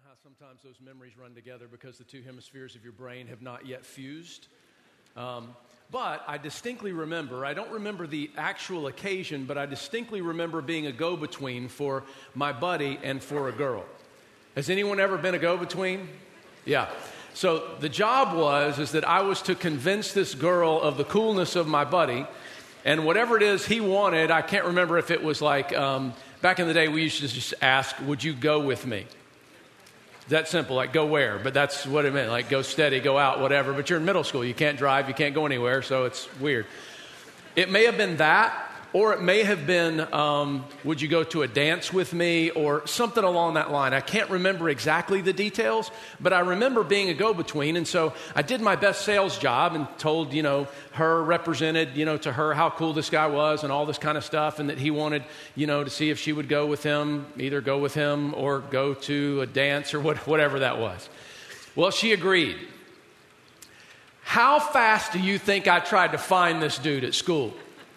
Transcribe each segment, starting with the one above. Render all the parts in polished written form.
how sometimes those memories run together because the two hemispheres of your brain have not yet fused. But I distinctly remember, I don't remember the actual occasion, but I distinctly remember being a go-between for my buddy and for a girl. Has anyone ever been a go-between? Yeah. So the job is that I was to convince this girl of the coolness of my buddy, and whatever it is he wanted, I can't remember if it was like, back in the day we used to just ask, would you go with me? That simple, like go where? But that's what it meant, like go steady, go out, whatever. But you're in middle school, you can't drive, you can't go anywhere, so it's weird. It may have been that, or it may have been, would you go to a dance with me, or something along that line. I can't remember exactly the details, but I remember being a go-between, and so I did my best sales job and told, her, represented, to her how cool this guy was and all this kind of stuff, and that he wanted, to see if she would go with him, either go with him or go to a dance or whatever that was. Well, she agreed. How fast do you think I tried to find this dude at school?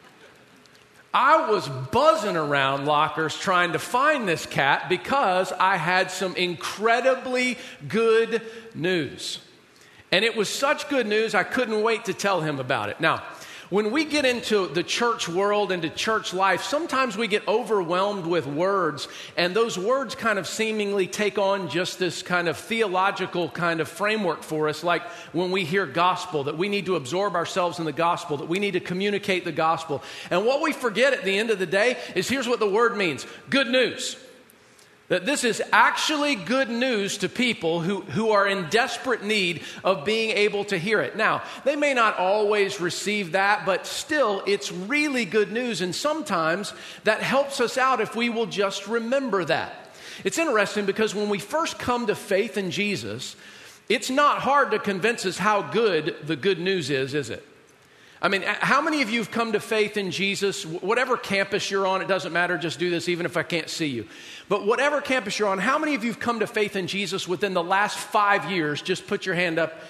I was buzzing around lockers trying to find this cat because I had some incredibly good news. And it was such good news, I couldn't wait to tell him about it. Now, when we get into the church world, into church life, sometimes we get overwhelmed with words, and those words kind of seemingly take on just this kind of theological kind of framework for us, like when we hear gospel, that we need to absorb ourselves in the gospel, that we need to communicate the gospel. And what we forget at the end of the day is here's what the word means: good news. That this is actually good news to people who are in desperate need of being able to hear it. Now, they may not always receive that, but still, it's really good news. And sometimes that helps us out if we will just remember that. It's interesting because when we first come to faith in Jesus, it's not hard to convince us how good the good news is it? I mean, how many of you have come to faith in Jesus? Whatever campus you're on, it doesn't matter, just do this even if I can't see you. But whatever campus you're on, how many of you have come to faith in Jesus within the last 5 years? Just put your hand up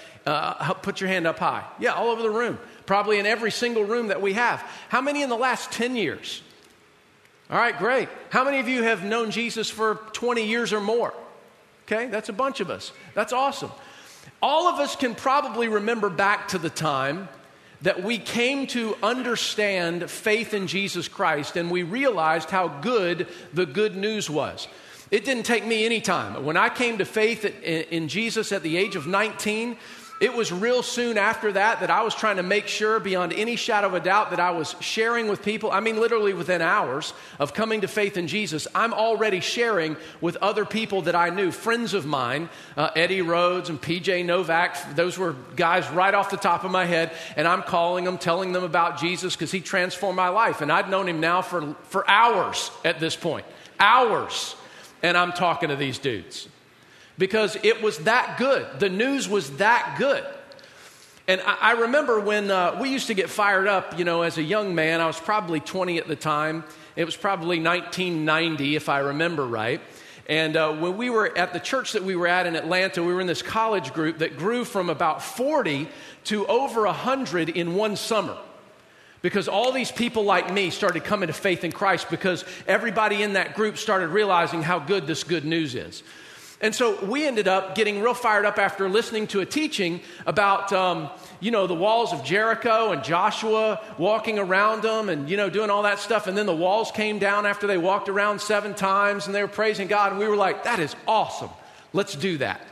high. Yeah, all over the room. Probably in every single room that we have. How many in the last 10 years? All right, great. How many of you have known Jesus for 20 years or more? Okay, that's a bunch of us. That's awesome. All of us can probably remember back to the time that we came to understand faith in Jesus Christ, and we realized how good the good news was. It didn't take me any time. When I came to faith in Jesus at the age of 19, it was real soon after that I was trying to make sure beyond any shadow of a doubt that I was sharing with people. I mean, literally within hours of coming to faith in Jesus, I'm already sharing with other people that I knew, friends of mine, Eddie Rhodes and PJ Novak. Those were guys right off the top of my head, and I'm calling them, telling them about Jesus because he transformed my life. And I'd known him now for hours at this point, hours, and I'm talking to these dudes. Because it was that good. The news was that good. And I remember when we used to get fired up, as a young man. I was probably 20 at the time. It was probably 1990, if I remember right. And when we were at the church that we were at in Atlanta, we were in this college group that grew from about 40 to over 100 in one summer. Because all these people like me started coming to faith in Christ because everybody in that group started realizing how good this good news is. And so we ended up getting real fired up after listening to a teaching about, the walls of Jericho and Joshua walking around them and, doing all that stuff. And then the walls came down after they walked around 7 times and they were praising God. And we were like, that is awesome. Let's do that.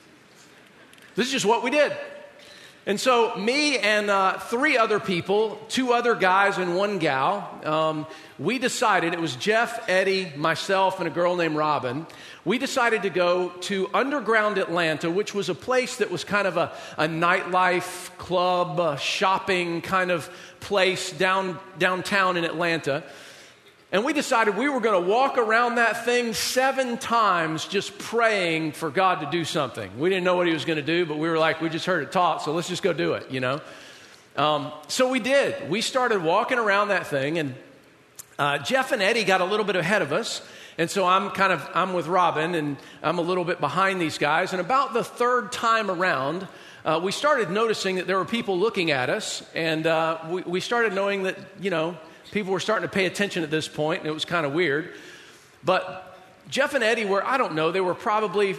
This is just what we did. And so me and 3 other people, 2 other guys and 1 gal, we decided, it was Jeff, Eddie, myself, and a girl named Robin. We decided to go to Underground Atlanta, which was a place that was kind of a nightlife club, shopping kind of place downtown in Atlanta. And we decided we were going to walk around that thing 7 times just praying for God to do something. We didn't know what he was going to do, but we were like, we just heard it taught, so let's just go do it, So we did. We started walking around that thing, and Jeff and Eddie got a little bit ahead of us. And so I'm with Robin, and I'm a little bit behind these guys. And about the 3rd time around, we started noticing that there were people looking at us, and we started knowing that, people were starting to pay attention at this point, and it was kind of weird. But Jeff and Eddie were, I don't know, they were probably,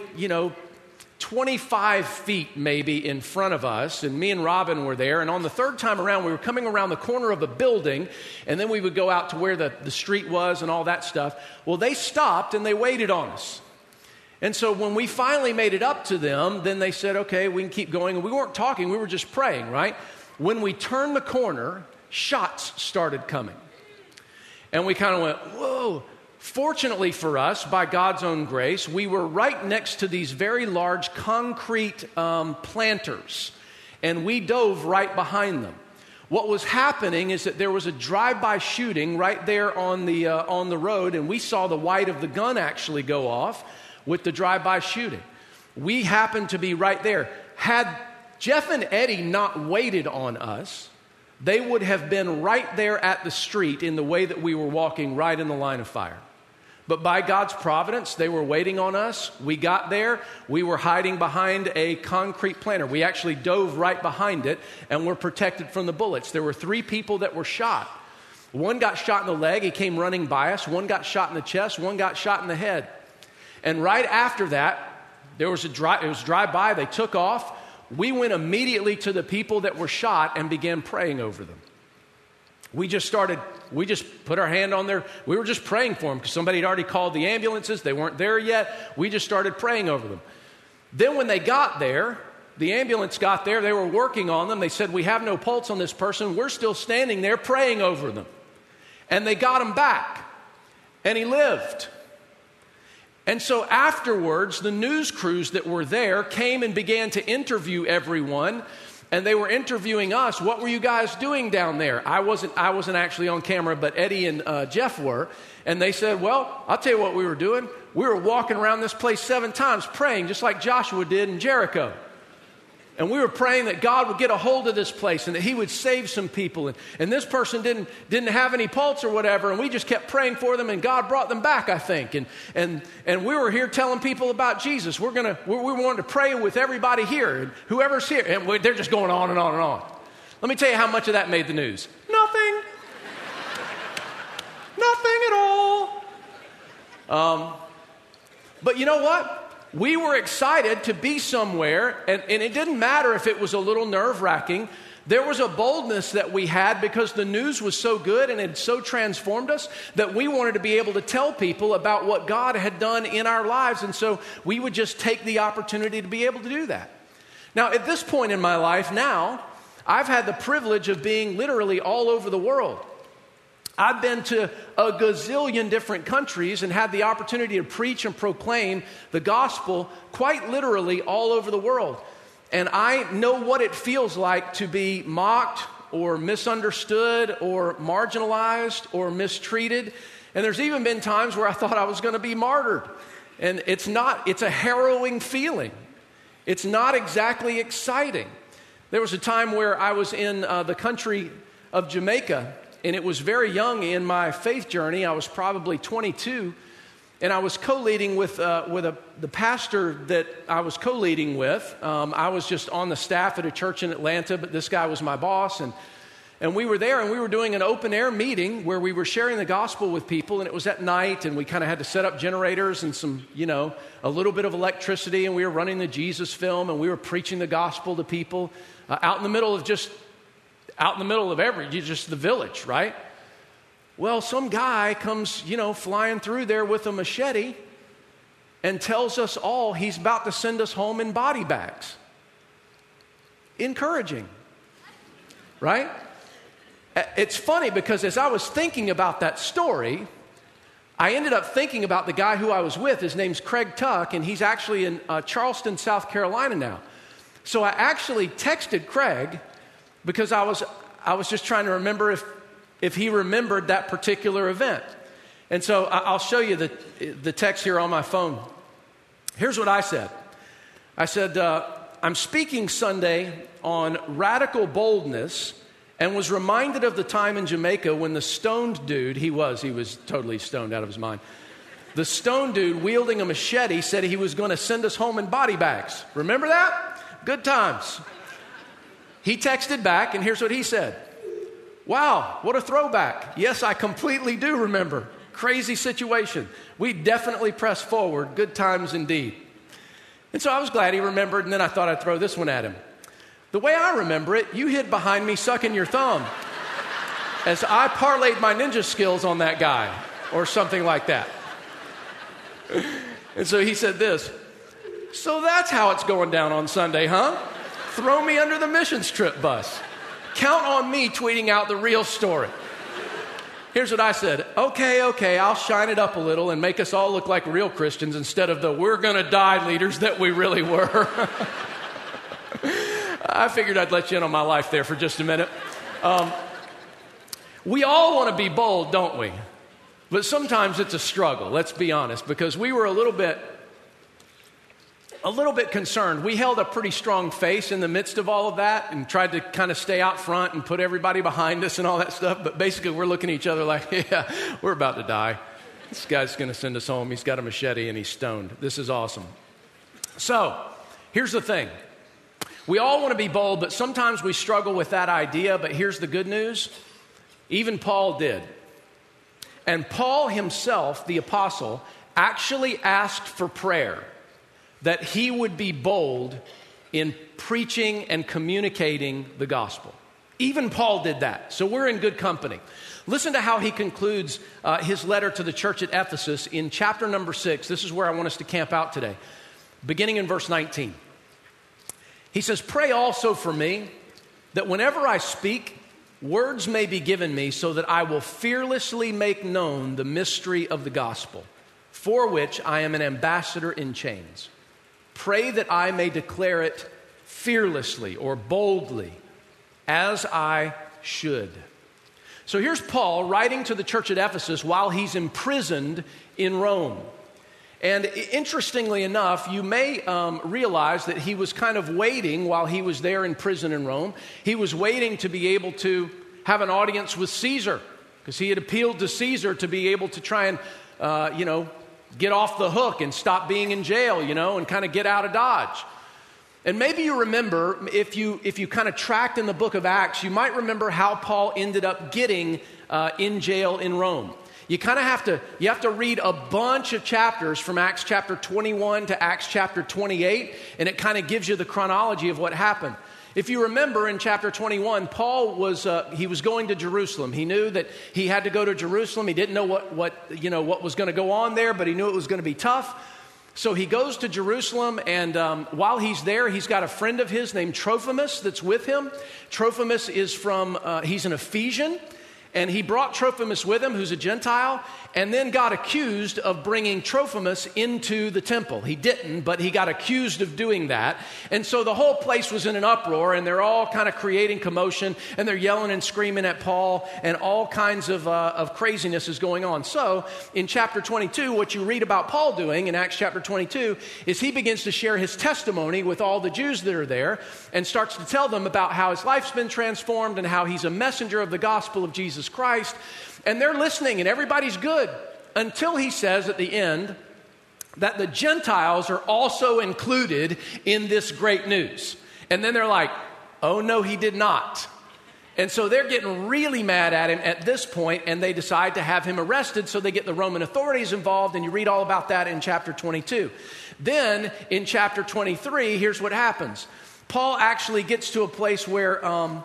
25 feet maybe in front of us, and me and Robin were there. And on the third time around, we were coming around the corner of a building, and then we would go out to where the street was and all that stuff. Well, they stopped and they waited on us. And so when we finally made it up to them, then they said, okay, we can keep going. And we weren't talking, we were just praying, right? When we turned the corner, shots started coming. And we kind of went, whoa. Fortunately for us, by God's own grace, we were right next to these very large concrete planters, and we dove right behind them. What was happening is that there was a drive-by shooting right there on the road, and we saw the white of the gun actually go off with the drive-by shooting. We happened to be right there. Had Jeff and Eddie not waited on us, they would have been right there at the street in the way that we were walking, right in the line of fire. But by God's providence, they were waiting on us. We got there. We were hiding behind a concrete planter. We actually dove right behind it and were protected from the bullets. There were 3 people that were shot. One got shot in the leg. He came running by us. One got shot in the chest. One got shot in the head. And right after that, it was drive-by. They took off. We went immediately to the people that were shot and began praying over them. We just put our hand on we were just praying for them because somebody had already called the ambulances. They weren't there yet. We just started praying over them. Then when they got there, the ambulance got there, they were working on them. They said, we have no pulse on this person. We're still standing there praying over them. And they got him back. And he lived. And so afterwards, the news crews that were there came and began to interview everyone. And they were interviewing us. What were you guys doing down there? I wasn't actually on camera, but Eddie and Jeff were. And they said, well, I'll tell you what we were doing. We were walking around this place 7 times praying, just like Joshua did in Jericho. And we were praying that God would get a hold of this place and that he would save some people. And this person didn't have any pulse or whatever. And we just kept praying for them, and God brought them back, I think. And we were here telling people about Jesus. We wanted to pray with everybody here, and whoever's here. And they're just going on and on and on. Let me tell you how much of that made the news. Nothing. Nothing at all. But you know what? We were excited to be somewhere, and it didn't matter if it was a little nerve-wracking. There was a boldness that we had because the news was so good and it so transformed us that we wanted to be able to tell people about what God had done in our lives, and so we would just take the opportunity to be able to do that. Now, at this point in my life now, I've had the privilege of being literally all over the world. I've been to a gazillion different countries and had the opportunity to preach and proclaim the gospel quite literally all over the world. And I know what it feels like to be mocked or misunderstood or marginalized or mistreated. And there's even been times where I thought I was going to be martyred. And it's a harrowing feeling. It's not exactly exciting. There was a time where I was in the country of Jamaica, and it was very young in my faith journey. I was probably 22, and I was co-leading with the pastor that I was co-leading with. I was just on the staff at a church in Atlanta, but this guy was my boss, and we were there, and we were doing an open-air meeting where we were sharing the gospel with people, and it was at night, and we kind of had to set up generators and some, a little bit of electricity, and we were running the Jesus film, and we were preaching the gospel to people out in the middle of just the village, right? Well, some guy comes, flying through there with a machete and tells us all he's about to send us home in body bags. Encouraging, right? It's funny because as I was thinking about that story, I ended up thinking about the guy who I was with. His name's Craig Tuck, and he's actually in Charleston, South Carolina now. So I actually texted Craig because I was just trying to remember if he remembered that particular event. And so I'll show you the text here on my phone. Here's what I said. I said, I'm speaking Sunday on radical boldness and was reminded of the time in Jamaica when the stoned dude, he was totally stoned out of his mind. The stoned dude wielding a machete said he was going to send us home in body bags. Remember that? Good times. He texted back, and here's what he said. Wow, what a throwback. Yes, I completely do remember. Crazy situation. We definitely pressed forward. Good times indeed. And so I was glad he remembered, and then I thought I'd throw this one at him. The way I remember it, you hid behind me sucking your thumb as I parlayed my ninja skills on that guy, or something like that. And so he said this, so that's how it's going down on Sunday, huh? Throw me under the missions trip bus. Count on me tweeting out the real story. Here's what I said. Okay, I'll shine it up a little and make us all look like real Christians instead of the we're gonna die leaders that we really were. I figured I'd let you in on my life there for just a minute. We all want to be bold, don't we? But sometimes it's a struggle, let's be honest, because we were a little bit concerned. We held a pretty strong face in the midst of all of that and tried to kind of stay out front and put everybody behind us and all that stuff. But basically, we're looking at each other like, yeah, we're about to die. This guy's going to send us home. He's got a machete and he's stoned. This is awesome. So, here's the thing. We all want to be bold, but sometimes we struggle with that idea. But here's the good news. Even Paul did. And Paul himself, the apostle, actually asked for prayer that he would be bold in preaching and communicating the gospel. Even Paul did that. So we're in good company. Listen to how he concludes his letter to the church at Ephesus in chapter number 6. This is where I want us to camp out today. Beginning in verse 19. He says, pray also for me that whenever I speak, words may be given me so that I will fearlessly make known the mystery of the gospel, for which I am an ambassador in chains. Pray that I may declare it fearlessly or boldly, as I should. So here's Paul writing to the church at Ephesus while he's imprisoned in Rome. And interestingly enough, you may realize that he was kind of waiting while he was there in prison in Rome. He was waiting to be able to have an audience with Caesar, because he had appealed to Caesar to be able to try and, get off the hook and stop being in jail, and kind of get out of Dodge. And maybe you remember, if you kind of tracked in the book of Acts, you might remember how Paul ended up getting in jail in Rome. You kind of have to read a bunch of chapters from Acts chapter 21 to Acts chapter 28, and it kind of gives you the chronology of what happened. If you remember in chapter 21, Paul was going to Jerusalem. He knew that he had to go to Jerusalem. He didn't know what was going to go on there, but he knew it was going to be tough. So he goes to Jerusalem, and while he's there, he's got a friend of his named Trophimus that's with him. Trophimus is he's an Ephesian. And he brought Trophimus with him, who's a Gentile, and then got accused of bringing Trophimus into the temple. He didn't, but he got accused of doing that. And so the whole place was in an uproar, and they're all kind of creating commotion, and they're yelling and screaming at Paul, and all kinds of craziness is going on. So in chapter 22, what you read about Paul doing in Acts chapter 22 is he begins to share his testimony with all the Jews that are there and starts to tell them about how his life's been transformed and how he's a messenger of the gospel of Jesus Christ. And they're listening and everybody's good until he says at the end that the Gentiles are also included in this great news. And then they're like, oh no, he did not. And so they're getting really mad at him at this point, and they decide to have him arrested, so they get the Roman authorities involved, and you read all about that in chapter 22. Then in chapter 23, here's what happens. Paul actually gets to a place where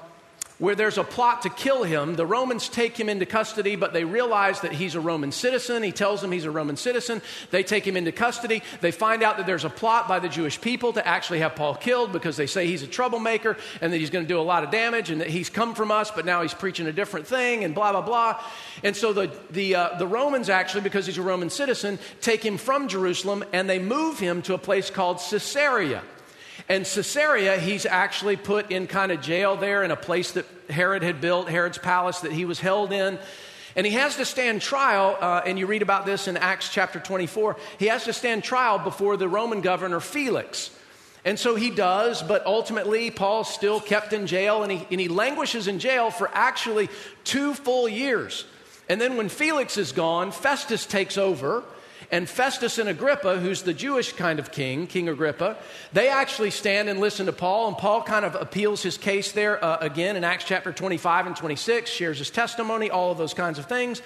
there's a plot to kill him. The Romans take him into custody, but they realize that he's a Roman citizen. He tells them he's a Roman citizen. They take him into custody. They find out that there's a plot by the Jewish people to actually have Paul killed because they say he's a troublemaker and that he's going to do a lot of damage and that he's come from us, but now he's preaching a different thing and blah, blah, blah. And so the Romans actually, because he's a Roman citizen, take him from Jerusalem and they move him to a place called Caesarea. And Caesarea, he's actually put in kind of jail there in a place that Herod had built, Herod's palace that he was held in. And he has to stand trial, and you read about this in Acts chapter 24. He has to stand trial before the Roman governor Felix. And so he does, but ultimately Paul's still kept in jail, and he languishes in jail for actually 2 full years. And then when Felix is gone, Festus takes over. And Festus and Agrippa, who's the Jewish kind of king, King Agrippa, they actually stand and listen to Paul. And Paul kind of appeals his case there again in Acts chapter 25 and 26, shares his testimony, all of those kinds of things.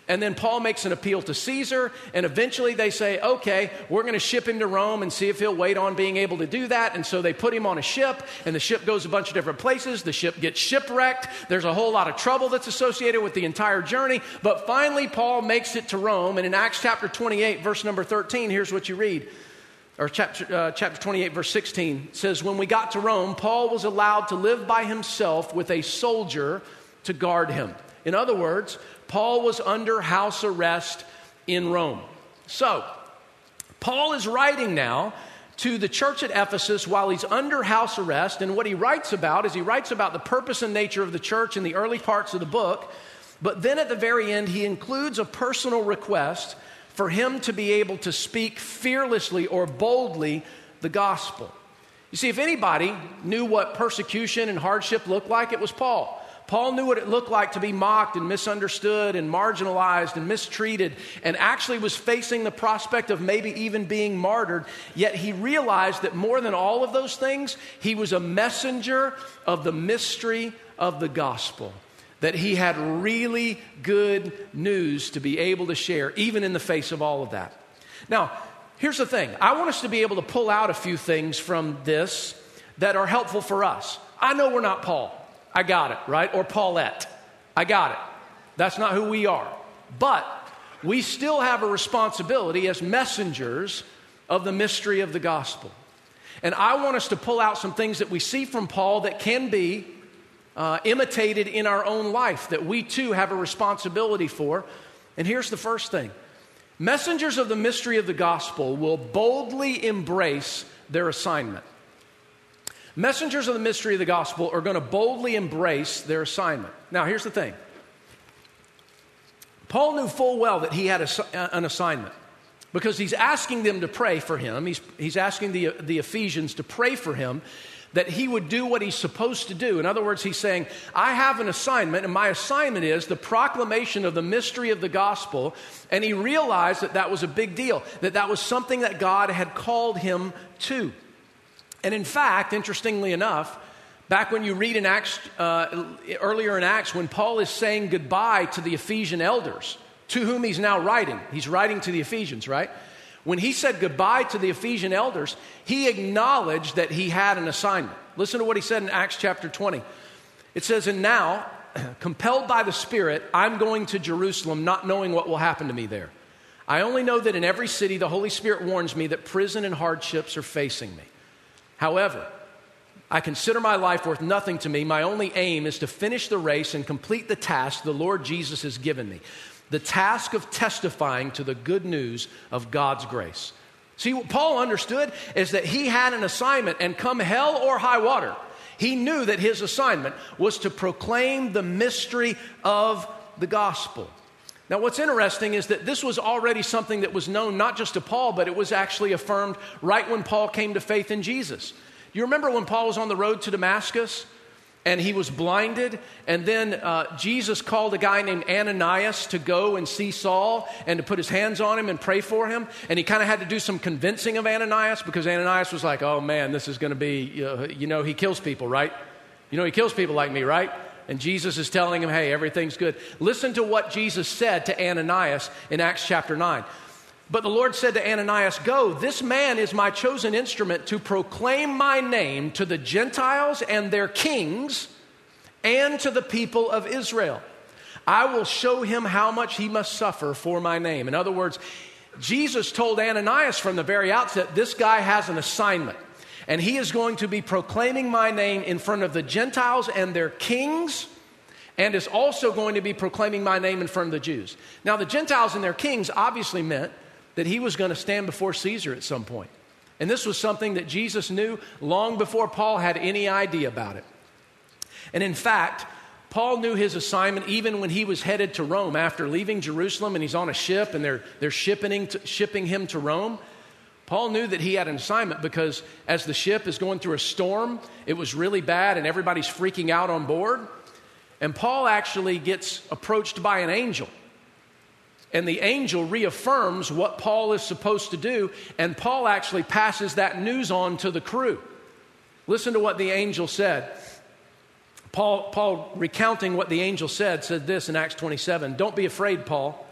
And then Paul makes an appeal to Caesar, and eventually they say, okay, we're going to ship him to Rome and see if he'll wait on being able to do that. And so they put him on a ship, and the ship goes a bunch of different places. The ship gets shipwrecked. There's a whole lot of trouble that's associated with the entire journey. But finally, Paul makes it to Rome, and in Acts chapter 28, verse number 13, here's what you read. Or chapter 28, verse 16, says, when we got to Rome, Paul was allowed to live by himself with a soldier to guard him. In other words, Paul was under house arrest in Rome. So, Paul is writing now to the church at Ephesus while he's under house arrest, and what he writes about is he writes about the purpose and nature of the church in the early parts of the book, but then at the very end he includes a personal request for him to be able to speak fearlessly or boldly the gospel. You see, if anybody knew what persecution and hardship looked like, it was Paul. Paul knew what it looked like to be mocked and misunderstood and marginalized and mistreated, and actually was facing the prospect of maybe even being martyred. Yet he realized that more than all of those things, he was a messenger of the mystery of the gospel. That he had really good news to be able to share, even in the face of all of that. Now, here's the thing. I want us to be able to pull out a few things from this that are helpful for us. I know we're not Paul. I got it, right? Or Paulette. I got it. That's not who we are. But we still have a responsibility as messengers of the mystery of the gospel. And I want us to pull out some things that we see from Paul that can be imitated in our own life, that we too have a responsibility for. And here's the first thing. Messengers of the mystery of the gospel will boldly embrace their assignment. Messengers of the mystery of the gospel are going to boldly embrace their assignment. Now, here's the thing. Paul knew full well that he had an assignment because he's asking them to pray for him. He's asking the Ephesians to pray for him that he would do what he's supposed to do. In other words, he's saying, I have an assignment, and my assignment is the proclamation of the mystery of the gospel. And he realized that that was a big deal, that that was something that God had called him to. And in fact, interestingly enough, back when you read in Acts, earlier in Acts, when Paul is saying goodbye to the Ephesian elders, to whom he's now writing. He's writing to the Ephesians, right? When he said goodbye to the Ephesian elders, he acknowledged that he had an assignment. Listen to what he said in Acts chapter 20. It says, and now, compelled by the Spirit, I'm going to Jerusalem, not knowing what will happen to me there. I only know that in every city the Holy Spirit warns me that prison and hardships are facing me. However, I consider my life worth nothing to me. My only aim is to finish the race and complete the task the Lord Jesus has given me. The task of testifying to the good news of God's grace. See, what Paul understood is that he had an assignment, and come hell or high water, he knew that his assignment was to proclaim the mystery of the gospel. Now, what's interesting is that this was already something that was known not just to Paul, but it was actually affirmed right when Paul came to faith in Jesus. You remember when Paul was on the road to Damascus and he was blinded, and then Jesus called a guy named Ananias to go and see Saul and to put his hands on him and pray for him, and he kind of had to do some convincing of Ananias because Ananias was like, oh man, this is going to be, he kills people, right? He kills people like me, right? And Jesus is telling him, hey, everything's good. Listen to what Jesus said to Ananias in Acts chapter 9. But the Lord said to Ananias, go, this man is my chosen instrument to proclaim my name to the Gentiles and their kings and to the people of Israel. I will show him how much he must suffer for my name. In other words, Jesus told Ananias from the very outset, this guy has an assignment. And he is going to be proclaiming my name in front of the Gentiles and their kings, and is also going to be proclaiming my name in front of the Jews. Now, the Gentiles and their kings obviously meant that he was going to stand before Caesar at some point. And this was something that Jesus knew long before Paul had any idea about it. And in fact, Paul knew his assignment even when he was headed to Rome after leaving Jerusalem, and he's on a ship and they're shipping him to Rome. Paul knew that he had an assignment because as the ship is going through a storm, it was really bad and everybody's freaking out on board. And Paul actually gets approached by an angel. And the angel reaffirms what Paul is supposed to do, and Paul actually passes that news on to the crew. Listen to what the angel said. Paul recounting what the angel said this in Acts 27. Don't be afraid, Paul.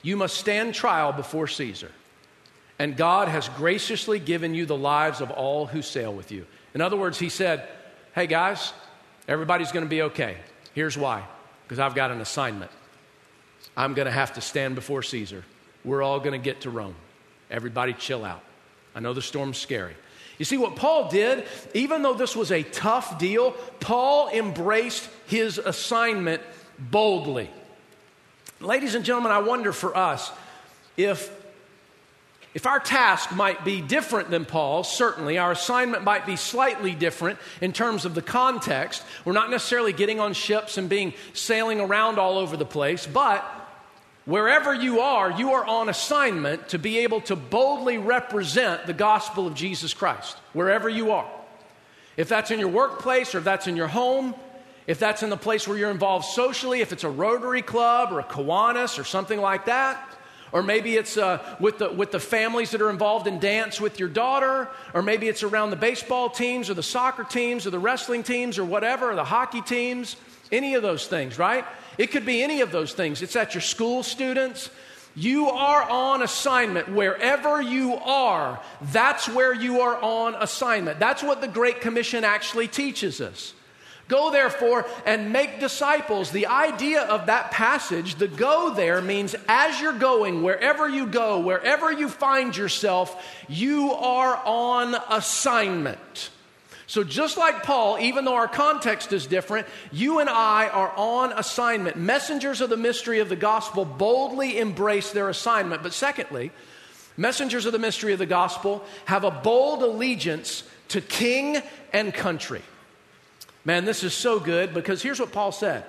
you must stand trial before Caesar. And God has graciously given you the lives of all who sail with you. In other words, he said, hey guys, everybody's going to be okay. Here's why. Because I've got an assignment. I'm going to have to stand before Caesar. We're all going to get to Rome. Everybody chill out. I know the storm's scary. You see, what Paul did, even though this was a tough deal, Paul embraced his assignment boldly. Ladies and gentlemen, I wonder for us, if our task might be different than Paul's, certainly, our assignment might be slightly different in terms of the context. We're not necessarily getting on ships and sailing around all over the place, but wherever you are on assignment to be able to boldly represent the gospel of Jesus Christ, wherever you are. If that's in your workplace or if that's in your home, if that's in the place where you're involved socially, if it's a Rotary Club or a Kiwanis or something like that, or maybe it's with the families that are involved in dance with your daughter, or maybe it's around the baseball teams or the soccer teams or the wrestling teams or whatever, or the hockey teams, any of those things, right? It could be any of those things. It's at your school, students. You are on assignment. Wherever you are, that's where you are on assignment. That's what the Great Commission actually teaches us. Go therefore and make disciples. The idea of that passage, the go there, means as you're going, wherever you go, wherever you find yourself, you are on assignment. So just like Paul, even though our context is different, you and I are on assignment. Messengers of the mystery of the gospel boldly embrace their assignment. But secondly, messengers of the mystery of the gospel have a bold allegiance to king and country. Man, this is so good because here's what Paul said.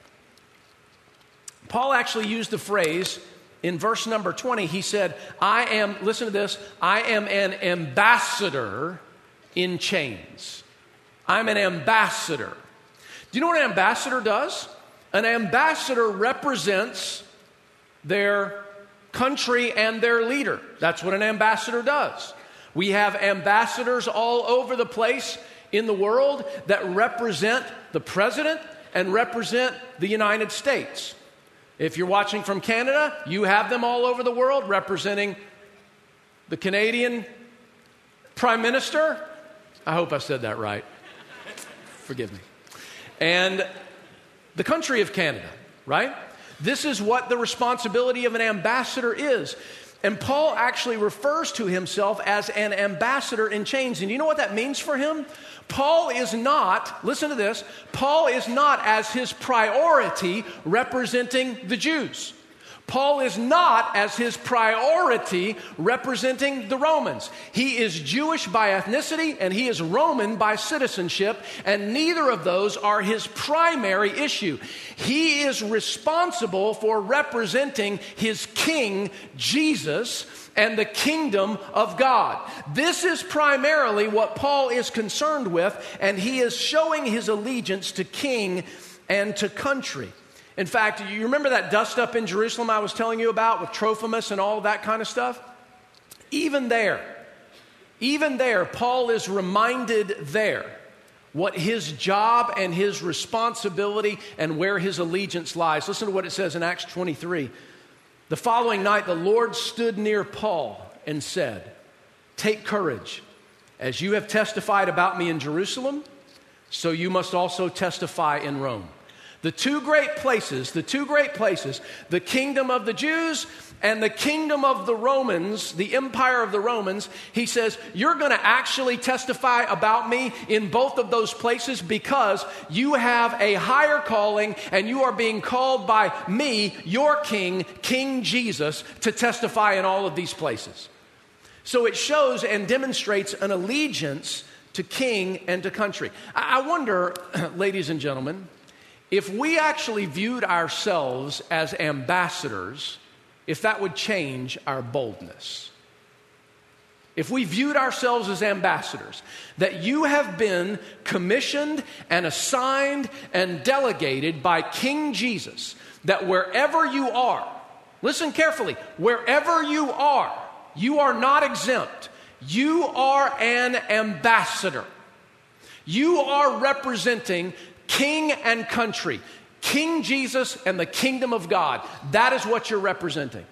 Paul actually used the phrase in verse number 20. He said, listen to this, I am an ambassador in chains. I'm an ambassador. Do you know what an ambassador does? An ambassador represents their country and their leader. That's what an ambassador does. We have ambassadors all over the place in the world that represent the president and represent the United States. If you're watching from Canada, you have them all over the world representing the Canadian Prime Minister. I hope I said that right. Forgive me. And the country of Canada, right? This is what the responsibility of an ambassador is. And Paul actually refers to himself as an ambassador in chains. And you know what that means for him? Paul is not, listen to this, Paul is not as his priority representing the Jews. Paul is not as his priority representing the Romans. He is Jewish by ethnicity and he is Roman by citizenship, and neither of those are his primary issue. He is responsible for representing his king, Jesus, and the kingdom of God. This is primarily what Paul is concerned with, and he is showing his allegiance to king and to country. In fact, you remember that dust up in Jerusalem I was telling you about with Trophimus and all that kind of stuff? Even there, Paul is reminded there what his job and his responsibility and where his allegiance lies. Listen to what it says in Acts 23. The following night, the Lord stood near Paul and said, "Take courage. As you have testified about me in Jerusalem, so you must also testify in Rome." The two great places, the kingdom of the Jews and the kingdom of the Romans, the empire of the Romans, he says, you're going to actually testify about me in both of those places because you have a higher calling and you are being called by me, your king, King Jesus, to testify in all of these places. So it shows and demonstrates an allegiance to king and to country. I wonder, ladies and gentlemen, if we actually viewed ourselves as ambassadors, if that would change our boldness. If we viewed ourselves as ambassadors, that you have been commissioned and assigned and delegated by King Jesus, that wherever you are, listen carefully, wherever you are not exempt. You are an ambassador. You are representing king and country, King Jesus and the kingdom of God. That is what you're representing.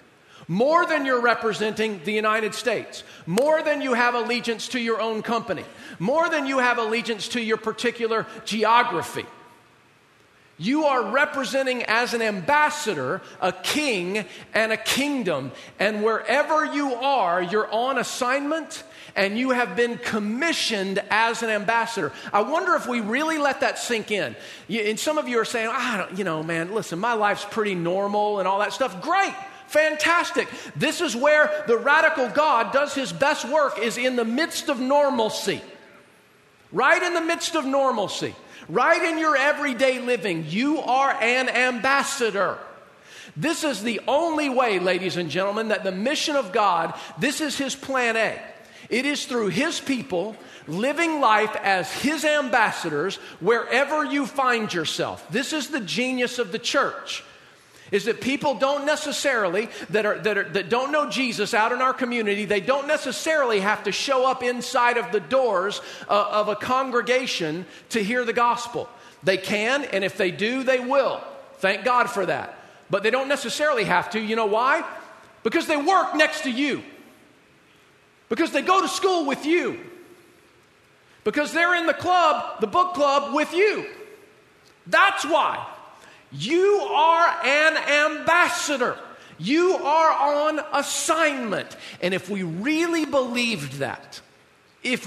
more than you're representing the United States, more than you have allegiance to your own company, more than you have allegiance to your particular geography. You are representing as an ambassador a king and a kingdom. And wherever you are, you're on assignment and you have been commissioned as an ambassador. I wonder if we really let that sink in. And some of you are saying, man, listen, my life's pretty normal and all that stuff. Great. Fantastic. This is where the radical God does his best work, is in the midst of normalcy. Right in the midst of normalcy. Right in your everyday living, you are an ambassador. This is the only way, ladies and gentlemen, that the mission of God, this is his plan A. It is through his people living life as his ambassadors wherever you find yourself. This is the genius of the church. Is that people don't necessarily, that don't know Jesus out in our community, they don't necessarily have to show up inside of the doors of a congregation to hear the gospel. They can, and if they do, they will. Thank God for that. But they don't necessarily have to. You know why? Because they work next to you. Because they go to school with you. Because they're in the club, the book club, with you. That's why. You are an ambassador. You are on assignment. And if we really believed that, it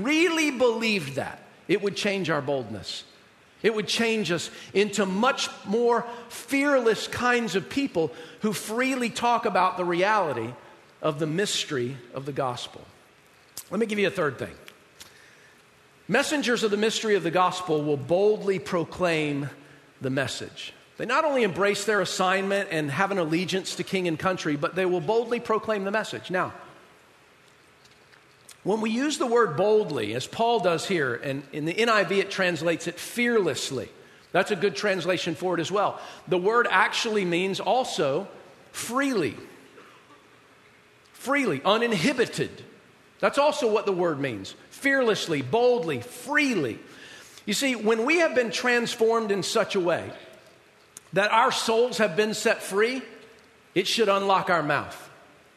would change our boldness. It would change us into much more fearless kinds of people who freely talk about the reality of the mystery of the gospel. Let me give you a third thing. Messengers of the mystery of the gospel will boldly proclaim the message. They not only embrace their assignment and have an allegiance to king and country, but they will boldly proclaim the message. Now, when we use the word boldly, as Paul does here, and in the NIV it translates it fearlessly. That's a good translation for it as well. The word actually means also freely. Freely, uninhibited. That's also what the word means. Fearlessly, boldly, freely. You see, when we have been transformed in such a way that our souls have been set free, it should unlock our mouth.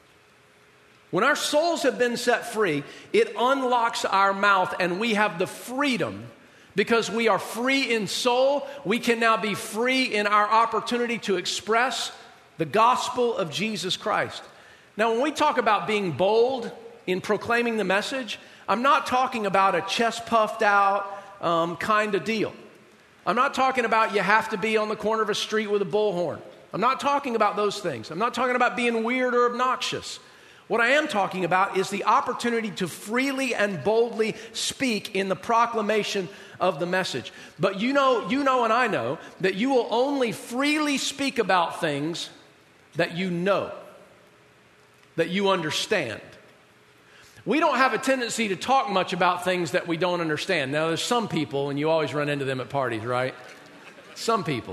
When our souls have been set free, it unlocks our mouth, and we have the freedom. Because we are free in soul, we can now be free in our opportunity to express the gospel of Jesus Christ. Now, when we talk about being bold in proclaiming the message, I'm not talking about a chest puffed out kind of deal. I'm not talking about you have to be on the corner of a street with a bullhorn. I'm not talking about those things. I'm not talking about being weird or obnoxious. What I am talking about is the opportunity to freely and boldly speak in the proclamation of the message. But you know and I know that you will only freely speak about things that you know, that you understand. We don't have a tendency to talk much about things that we don't understand. Now, there's some people, and you always run into them at parties, right? Some people.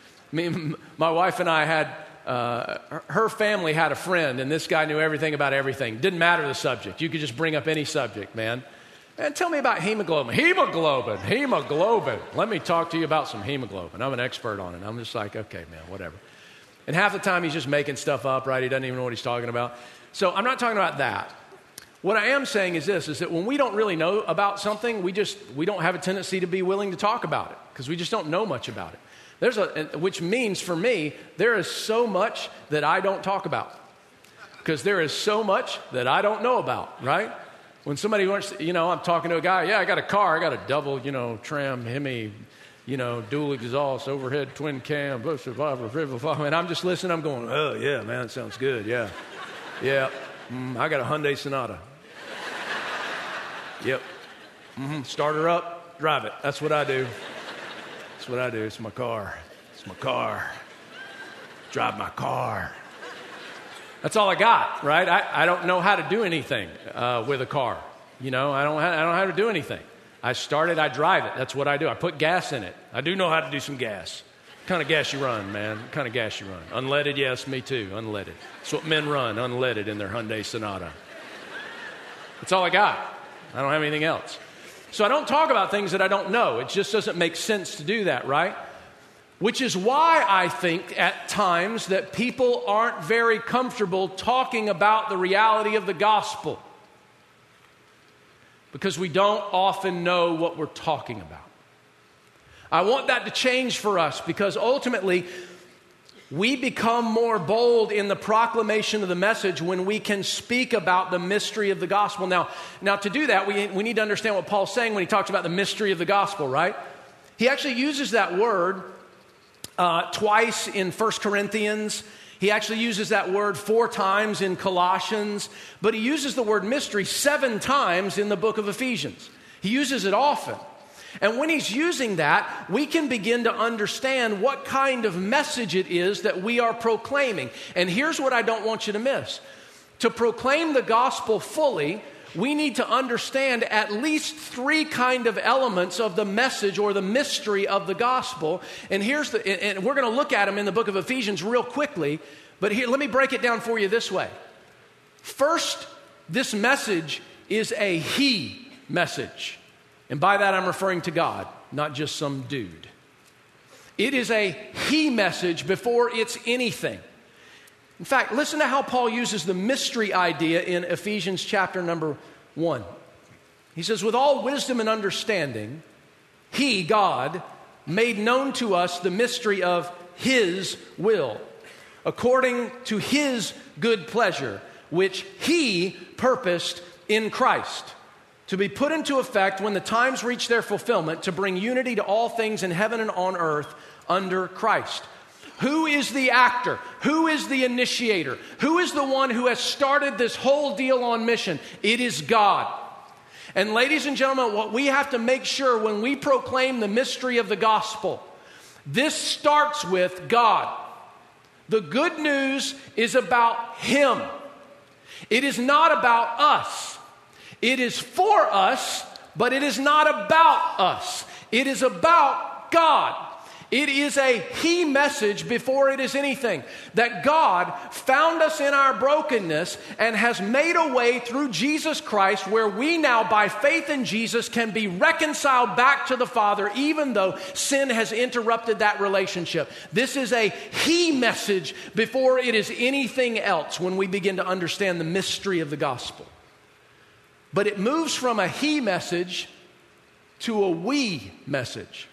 My wife and I had, her family had a friend, and this guy knew everything about everything. Didn't matter the subject. You could just bring up any subject, man. And tell me about hemoglobin. Hemoglobin. Let me talk to you about some hemoglobin. I'm an expert on it. I'm just like, okay, man, whatever. And half the time he's just making stuff up, right? He doesn't even know what he's talking about. So I'm not talking about that. What I am saying is this, is that when we don't really know about something, we don't have a tendency to be willing to talk about it because we just don't know much about it. Which means for me, there is so much that I don't talk about because there is so much that I don't know about, right? When somebody wants, I'm talking to a guy, yeah, I got a car, I got a double, tram, Hemi, dual exhaust, overhead twin cam, and I'm just listening, I'm going, oh yeah, man, that sounds good, yeah. Yeah, I got a Hyundai Sonata. Yep. Start her up, drive it. That's what I do. That's what I do. It's my car. It's my car. Drive my car. That's all I got, right? I don't know how to do anything with a car. I don't know how to do anything. I start it, I drive it. That's what I do. I put gas in it. I do know how to do some gas. What kind of gas you run, man? What kind of gas you run? Unleaded? Yes, me too. Unleaded. That's what men run, unleaded in their Hyundai Sonata. That's all I got. I don't have anything else. So I don't talk about things that I don't know. It just doesn't make sense to do that, right? Which is why I think at times that people aren't very comfortable talking about the reality of the gospel. Because we don't often know what we're talking about. I want that to change for us, because ultimately we become more bold in the proclamation of the message when we can speak about the mystery of the gospel. Now to do that, we need to understand what Paul's saying when he talks about the mystery of the gospel, right? He actually uses that word twice in 1 Corinthians. He actually uses that word 4 times in Colossians. But he uses the word mystery 7 times in the book of Ephesians. He uses it often. And when he's using that, we can begin to understand what kind of message it is that we are proclaiming. And here's what I don't want you to miss. To proclaim the gospel fully, we need to understand at least 3 kind of elements of the message or the mystery of the gospel. And and we're going to look at them in the book of Ephesians real quickly. But here, let me break it down for you this way. First, this message is a he message. And by that I'm referring to God, not just some dude. It is a he message before it's anything. In fact, listen to how Paul uses the mystery idea in Ephesians chapter number 1. He says, with all wisdom and understanding, he, God, made known to us the mystery of his will, according to his good pleasure, which he purposed in Christ, to be put into effect when the times reach their fulfillment, to bring unity to all things in heaven and on earth under Christ. Who is the actor? Who is the initiator? Who is the one who has started this whole deal on mission? It is God. And ladies and gentlemen, what we have to make sure when we proclaim the mystery of the gospel, this starts with God. The good news is about him. It is not about us. It is for us, but it is not about us. It is about God. It is a he message before it is anything. That God found us in our brokenness and has made a way through Jesus Christ where we now, by faith in Jesus, can be reconciled back to the Father, even though sin has interrupted that relationship. This is a he message before it is anything else when we begin to understand the mystery of the gospel. But it moves from a he message to a we message.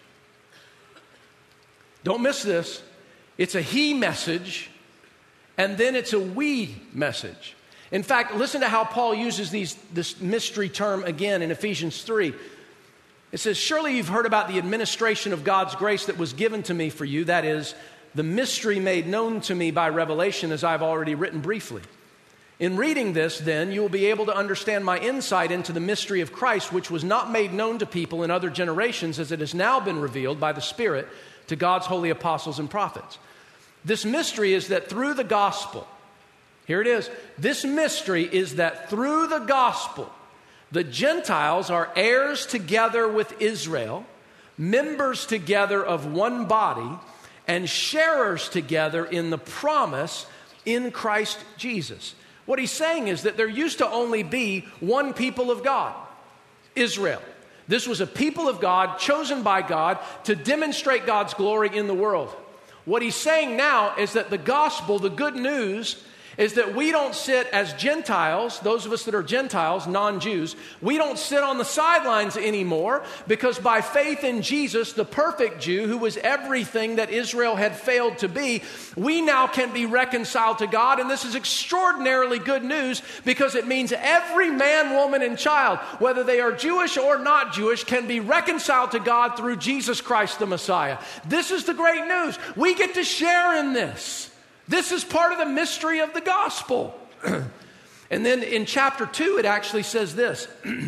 Don't miss this. It's a he message, and then it's a we message. In fact, listen to how Paul uses this mystery term again in Ephesians 3. It says, surely you've heard about the administration of God's grace that was given to me for you. That is, the mystery made known to me by revelation, as I've already written briefly. In reading this, then, you will be able to understand my insight into the mystery of Christ, which was not made known to people in other generations, as it has now been revealed by the Spirit to God's holy apostles and prophets. This mystery is that through the gospel, here it is, this mystery is that through the gospel, the Gentiles are heirs together with Israel, members together of one body, and sharers together in the promise in Christ Jesus. What he's saying is that there used to only be one people of God, Israel. This was a people of God chosen by God to demonstrate God's glory in the world. What he's saying now is that the gospel, the good news, is that we don't sit as Gentiles, those of us that are Gentiles, non-Jews, we don't sit on the sidelines anymore, because by faith in Jesus, the perfect Jew, who was everything that Israel had failed to be, we now can be reconciled to God. And this is extraordinarily good news, because it means every man, woman, and child, whether they are Jewish or not Jewish, can be reconciled to God through Jesus Christ the Messiah. This is the great news. We get to share in this. This is part of the mystery of the gospel. And then in chapter 2, it actually says this.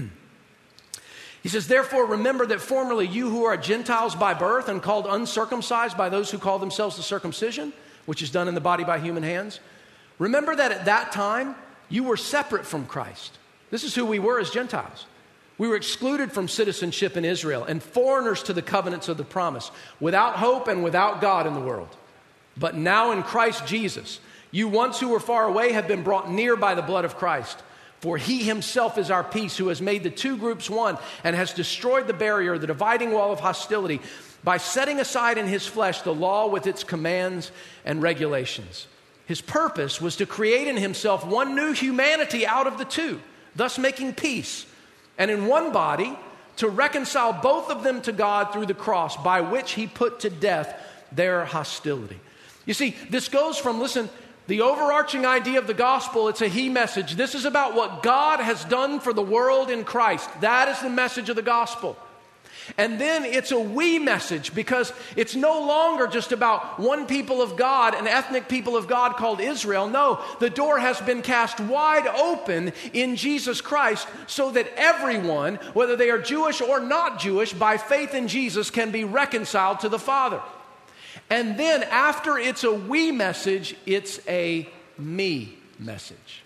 He says, therefore, remember that formerly you who are Gentiles by birth and called uncircumcised by those who call themselves the circumcision, which is done in the body by human hands. Remember that at that time, you were separate from Christ. This is who we were as Gentiles. We were excluded from citizenship in Israel and foreigners to the covenants of the promise, without hope and without God in the world. But now in Christ Jesus, you once who were far away have been brought near by the blood of Christ. For he himself is our peace, who has made the two groups one and has destroyed the barrier, the dividing wall of hostility, by setting aside in his flesh the law with its commands and regulations. His purpose was to create in himself one new humanity out of the two, thus making peace, and in one body to reconcile both of them to God through the cross, by which he put to death their hostility. You see, this goes from, listen, the overarching idea of the gospel, it's a he message. This is about what God has done for the world in Christ. That is the message of the gospel. And then it's a we message, because it's no longer just about one people of God, an ethnic people of God called Israel. No, the door has been cast wide open in Jesus Christ so that everyone, whether they are Jewish or not Jewish, by faith in Jesus can be reconciled to the Father. And then after it's a we message, it's a me message.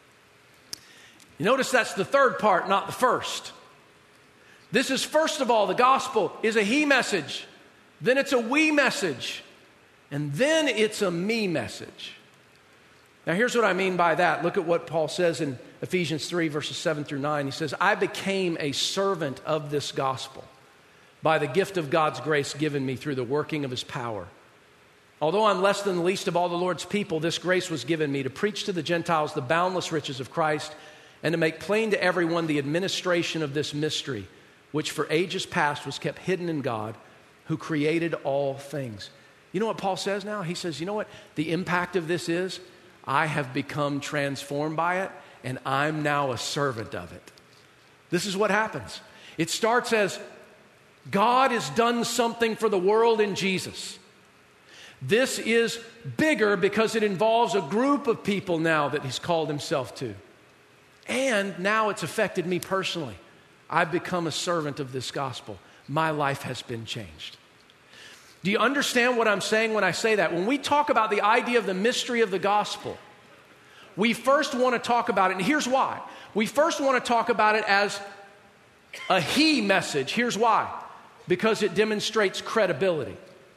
You notice that's the third part, not the first. This is, first of all, the gospel is a he message. Then it's a we message. And then it's a me message. Now here's what I mean by that. Look at what Paul says in Ephesians 3, verses 7 through 9. He says, I became a servant of this gospel by the gift of God's grace given me through the working of his power. Although I'm less than the least of all the Lord's people, this grace was given me to preach to the Gentiles the boundless riches of Christ and to make plain to everyone the administration of this mystery, which for ages past was kept hidden in God, who created all things. You know what Paul says now? He says, you know what the impact of this is? I have become transformed by it, and I'm now a servant of it. This is what happens. It starts as God has done something for the world in Jesus. This is bigger because it involves a group of people now that he's called himself to. And now it's affected me personally. I've become a servant of this gospel. My life has been changed. Do you understand what I'm saying when I say that? When we talk about the idea of the mystery of the gospel, we first want to talk about it, and here's why. We first want to talk about it as a he message. Here's why. Because it demonstrates credibility.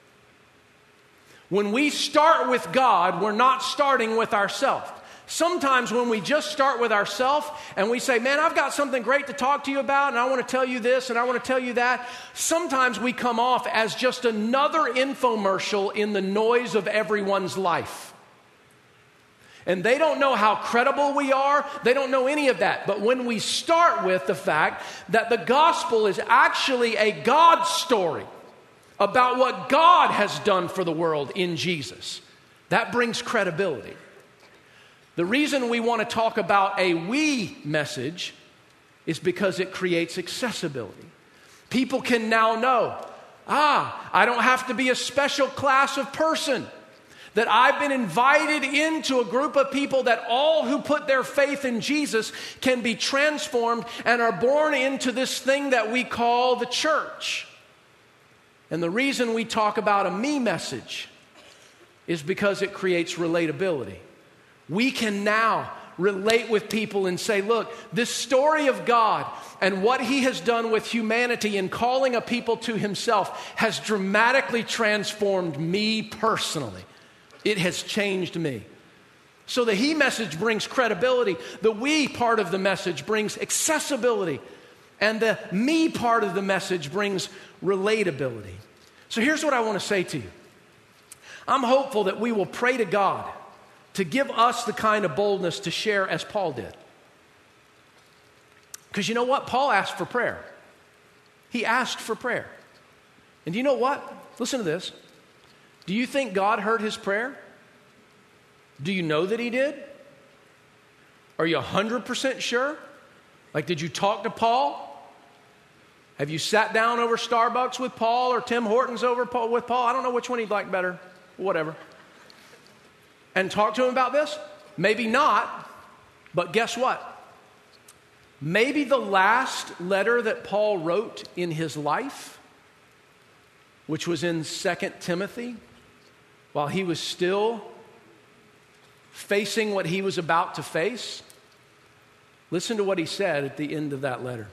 When we start with God, we're not starting with ourselves. Sometimes when we just start with ourselves and we say, man, I've got something great to talk to you about, and I want to tell you this and I want to tell you that, sometimes we come off as just another infomercial in the noise of everyone's life. And they don't know how credible we are. They don't know any of that. But when we start with the fact that the gospel is actually a God story about what God has done for the world in Jesus, that brings credibility. The reason we want to talk about a we message is because it creates accessibility. People can now know, I don't have to be a special class of person. That I've been invited into a group of people that all who put their faith in Jesus can be transformed and are born into this thing that we call the church. And the reason we talk about a me message is because it creates relatability. We can now relate with people and say, look, this story of God and what he has done with humanity in calling a people to himself has dramatically transformed me personally. It has changed me. So the he message brings credibility. The we part of the message brings accessibility. And the me part of the message brings relatability. So here's what I want to say to you. I'm hopeful that we will pray to God to give us the kind of boldness to share as Paul did. Because you know what? Paul asked for prayer. He asked for prayer. And do you know what? Listen to this. Do you think God heard his prayer? Do you know that he did? Are you 100% sure? Like, did you talk to Paul? Have you sat down over Starbucks with Paul or Tim Hortons with Paul? I don't know which one he'd like better. Whatever. And talk to him about this? Maybe not, but guess what? Maybe the last letter that Paul wrote in his life, which was in 2 Timothy, while he was still facing what he was about to face, listen to what he said at the end of that letter.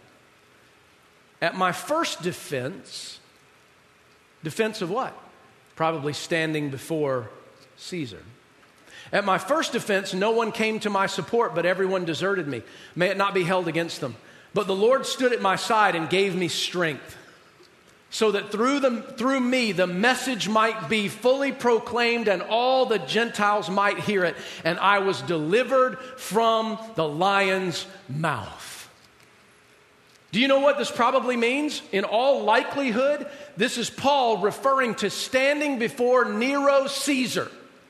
At my first defense of what? Probably standing before Caesar. At my first defense, no one came to my support, but everyone deserted me. May it not be held against them. But the Lord stood at my side and gave me strength, so that through me the message might be fully proclaimed and all the Gentiles might hear it. And I was delivered from the lion's mouth. Do you know what this probably means? In all likelihood, this is Paul referring to standing before Nero Caesar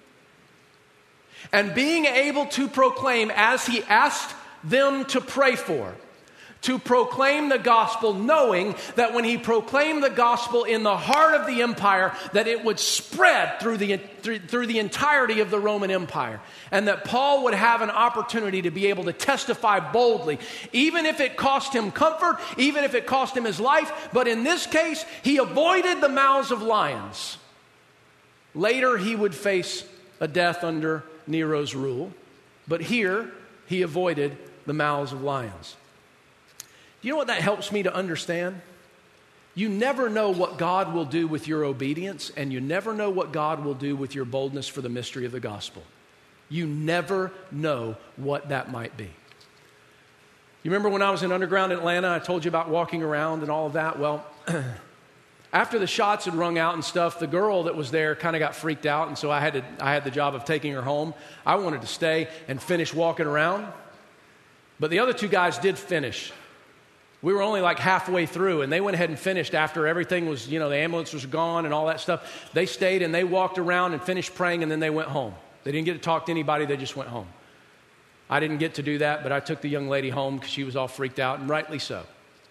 and being able to proclaim, as he asked them to pray for, to proclaim the gospel, knowing that when he proclaimed the gospel in the heart of the empire, that it would spread through the entirety of the Roman Empire, and that Paul would have an opportunity to be able to testify boldly, even if it cost him comfort, even if it cost him his life. But in this case, he avoided the mouths of lions. Later, he would face a death under Nero's rule, but here he avoided the mouths of lions. Do you know what that helps me to understand? You never know what God will do with your obedience, and you never know what God will do with your boldness for the mystery of the gospel. You never know what that might be. You remember when I was in underground Atlanta, I told you about walking around and all of that? Well, after the shots had rung out and stuff, the girl that was there kind of got freaked out, and so I had the job of taking her home. I wanted to stay and finish walking around, but the other two guys did finish. We were only like halfway through, and they went ahead and finished after everything was, the ambulance was gone and all that stuff. They stayed and they walked around and finished praying, and then they went home. They didn't get to talk to anybody. They just went home. I didn't get to do that, but I took the young lady home because she was all freaked out, and rightly so.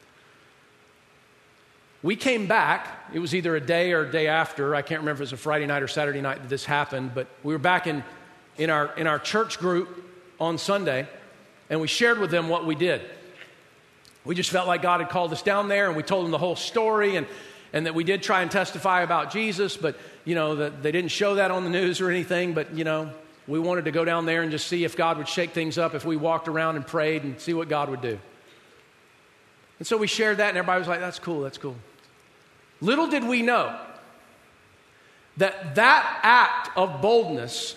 We came back. It was either a day or a day after. I can't remember if it was a Friday night or Saturday night that this happened, but we were back in our church group on Sunday, and we shared with them what we did. We just felt like God had called us down there, and we told them the whole story, and that we did try and testify about Jesus, but, that they didn't show that on the news or anything, but, we wanted to go down there and just see if God would shake things up if we walked around and prayed and see what God would do. And so we shared that, and everybody was like, that's cool, that's cool. Little did we know that act of boldness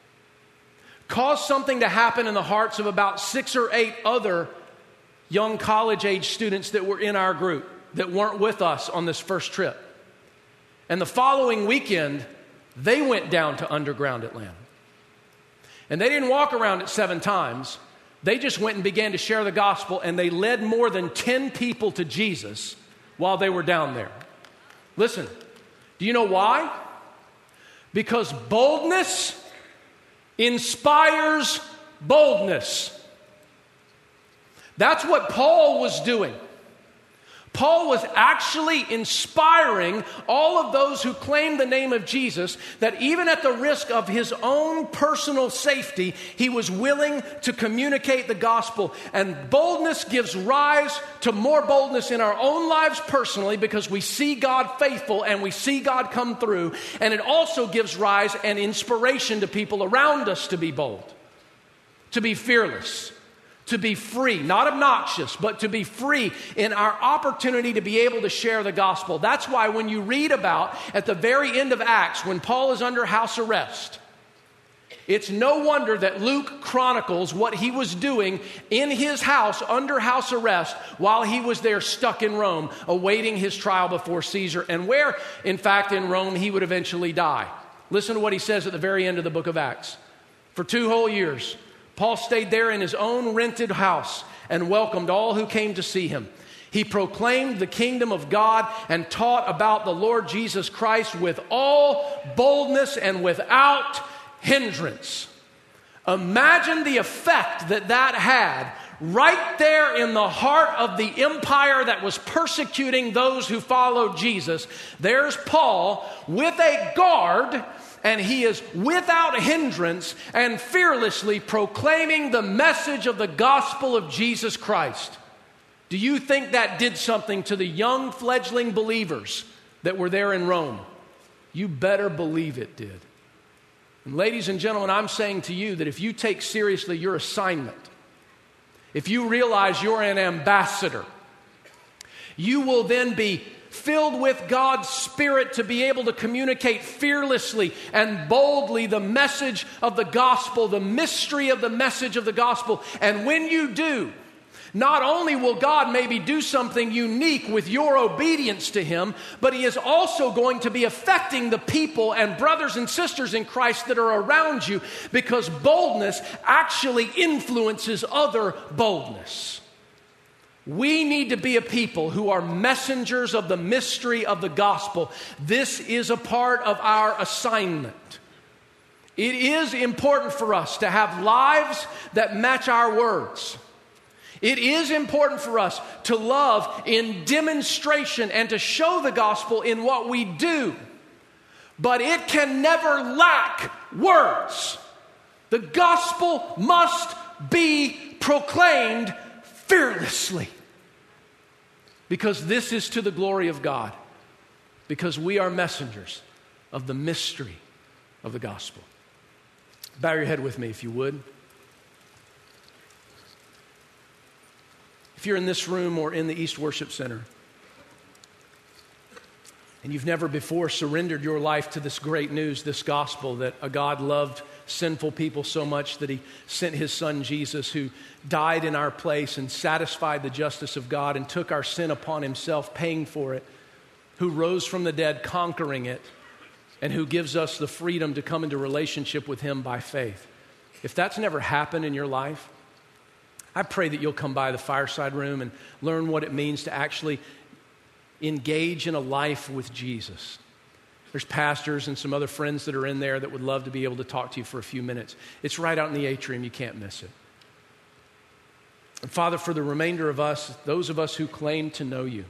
caused something to happen in the hearts of about 6 or 8 other young college-age students that were in our group that weren't with us on this first trip. And the following weekend, they went down to underground Atlanta. And they didn't walk around it 7 times. They just went and began to share the gospel, and they led more than 10 people to Jesus while they were down there. Listen, do you know why? Because boldness inspires boldness. That's what Paul was doing. Paul was actually inspiring all of those who claimed the name of Jesus, that even at the risk of his own personal safety, he was willing to communicate the gospel. And boldness gives rise to more boldness in our own lives personally, because we see God faithful and we see God come through. And it also gives rise and inspiration to people around us to be bold, to be fearless, to be free, not obnoxious, but to be free in our opportunity to be able to share the gospel. That's why when you read about, at the very end of Acts, when Paul is under house arrest, it's no wonder that Luke chronicles what he was doing in his house under house arrest while he was there stuck in Rome, awaiting his trial before Caesar, and where, in fact, in Rome, he would eventually die. Listen to what he says at the very end of the book of Acts. For 2 whole years, Paul stayed there in his own rented house and welcomed all who came to see him. He proclaimed the kingdom of God and taught about the Lord Jesus Christ with all boldness and without hindrance. Imagine the effect that had right there in the heart of the empire that was persecuting those who followed Jesus. There's Paul with a guard, and he is without hindrance and fearlessly proclaiming the message of the gospel of Jesus Christ. Do you think that did something to the young fledgling believers that were there in Rome? You better believe it did. And ladies and gentlemen, I'm saying to you that if you take seriously your assignment, if you realize you're an ambassador, you will then be filled with God's Spirit to be able to communicate fearlessly and boldly the message of the gospel, the mystery of the message of the gospel. And when you do, not only will God maybe do something unique with your obedience to Him, but He is also going to be affecting the people and brothers and sisters in Christ that are around you, because boldness actually influences other boldness. We need to be a people who are messengers of the mystery of the gospel. This is a part of our assignment. It is important for us to have lives that match our words. It is important for us to love in demonstration and to show the gospel in what we do. But it can never lack words. The gospel must be proclaimed fearlessly. Because this is to the glory of God. Because we are messengers of the mystery of the gospel. Bow your head with me if you would. If you're in this room or in the East Worship Center and you've never before surrendered your life to this great news, this gospel, that a God loved sinful people so much that He sent His Son Jesus, who died in our place and satisfied the justice of God and took our sin upon Himself, paying for it, who rose from the dead, conquering it, and who gives us the freedom to come into relationship with Him by faith. If that's never happened in your life, I pray that you'll come by the Fireside Room and learn what it means to actually engage in a life with Jesus. There's pastors and some other friends that are in there that would love to be able to talk to you for a few minutes. It's right out in the atrium. You can't miss it. And Father, for the remainder of us, those of us who claim to know You,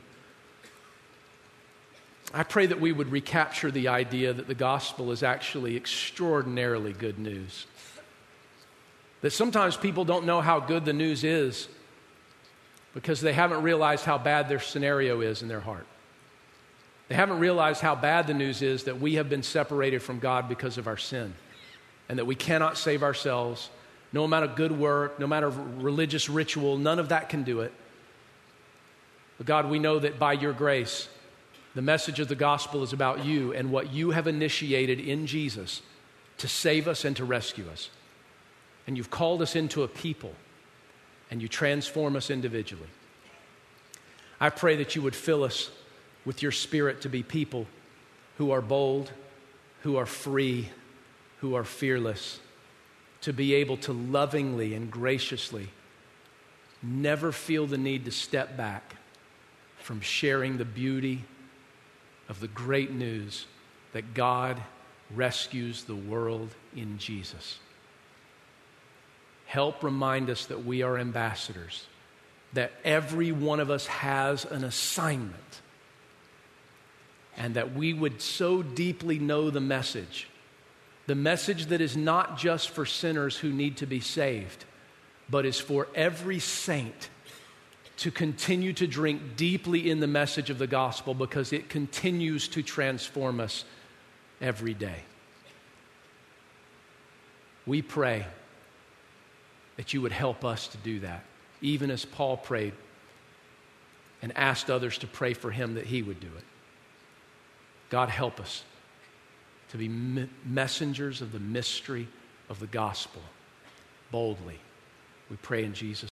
I pray that we would recapture the idea that the gospel is actually extraordinarily good news. That sometimes people don't know how good the news is because they haven't realized how bad their scenario is in their heart. They haven't realized how bad the news is that we have been separated from God because of our sin, and that we cannot save ourselves. No amount of good work, no amount of religious ritual, none of that can do it. But God, we know that by Your grace, the message of the gospel is about You and what You have initiated in Jesus to save us and to rescue us. And You've called us into a people, and You transform us individually. I pray that You would fill us with Your Spirit to be people who are bold, who are free, who are fearless, to be able to lovingly and graciously never feel the need to step back from sharing the beauty of the great news that God rescues the world in Jesus. Help remind us that we are ambassadors, that every one of us has an assignment, and that we would so deeply know the message that is not just for sinners who need to be saved, but is for every saint to continue to drink deeply in the message of the gospel, because it continues to transform us every day. We pray that You would help us to do that, even as Paul prayed and asked others to pray for him that he would do it. God, help us to be messengers of the mystery of the gospel boldly. We pray in Jesus' name.